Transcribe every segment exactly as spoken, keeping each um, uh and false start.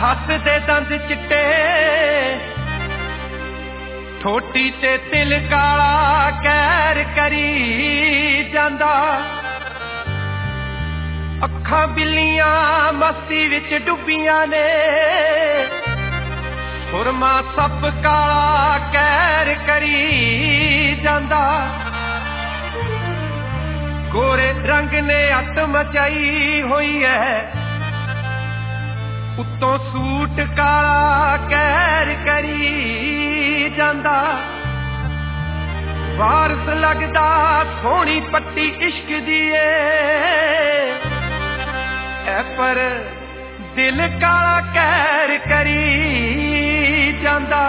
हसदे दंद चिट्टे ठोटी ते तिल काला कहर करी जांदा अखां बिल्लियां मस्ती विच डुबियां ने सुरमा सप काला कहर करी जांदा गोरे रंग ने अत मचाई हुई है उत्तों सूट काला कहर करी जांदा वारस लगदा सोहनी पट्टी इश्क दी ऐ पर दिल काला कहर करी जांदा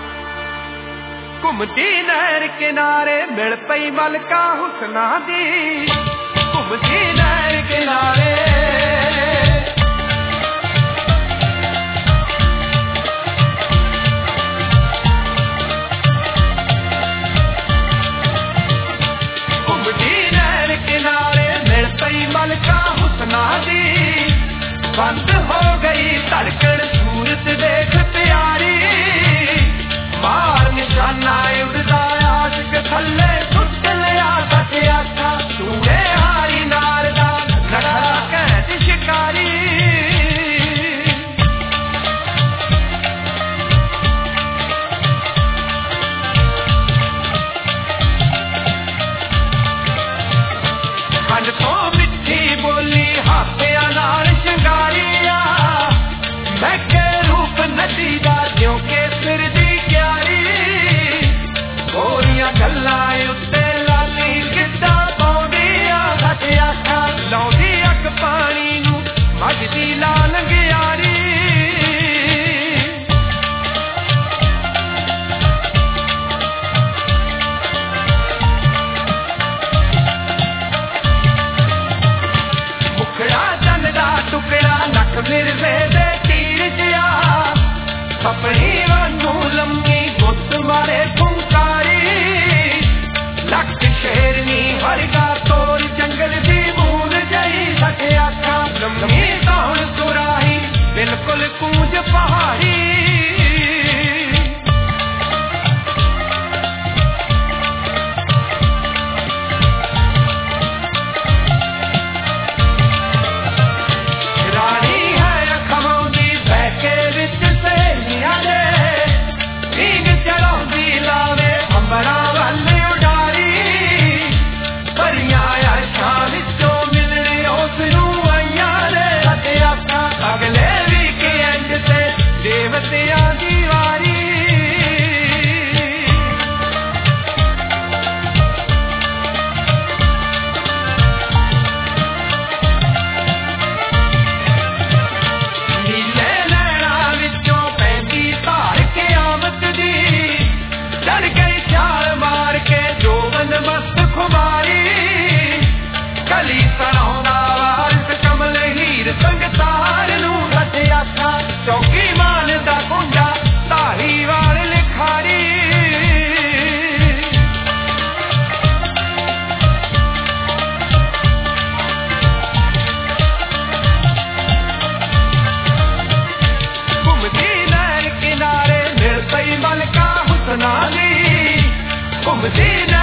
घुमदी नहर किनारे मिल पई मलका हुसना दी घुमदी नहर किनारे मलका हुसना दी बंद हो गई धड़कन सूरत देख प्यारी मार निशाना उड़दा आशिक थल्ले सुट लिया सच आखा तूने हारी नार दा नखरा कैद शिकारी खंड तो बोली हाथिया नाल शंगारिया महके रूप नदी दा ज्यों के सिर दी क्यारी गोरियां गल्लां उत्ते लाली गिद्दा पाउंदिया सच आखा लाउंदी अग पानी नूं मजदी ला लंगियारी टुकड़ा नख मिर्जे दे तीर जिया अपनी वानू लम्मी गुत मारे फुंकारी लख शेरनी हरगा तोर जंगल दी बूंद जई सके आखा लम्मी तौण सुराही बिल्कुल कूंज पहाड़ी चौकी मान दा कुंडा धारी वाल लिखारी घुमदी नहर किनारे मिल पई मलका हुसना दी घुमदी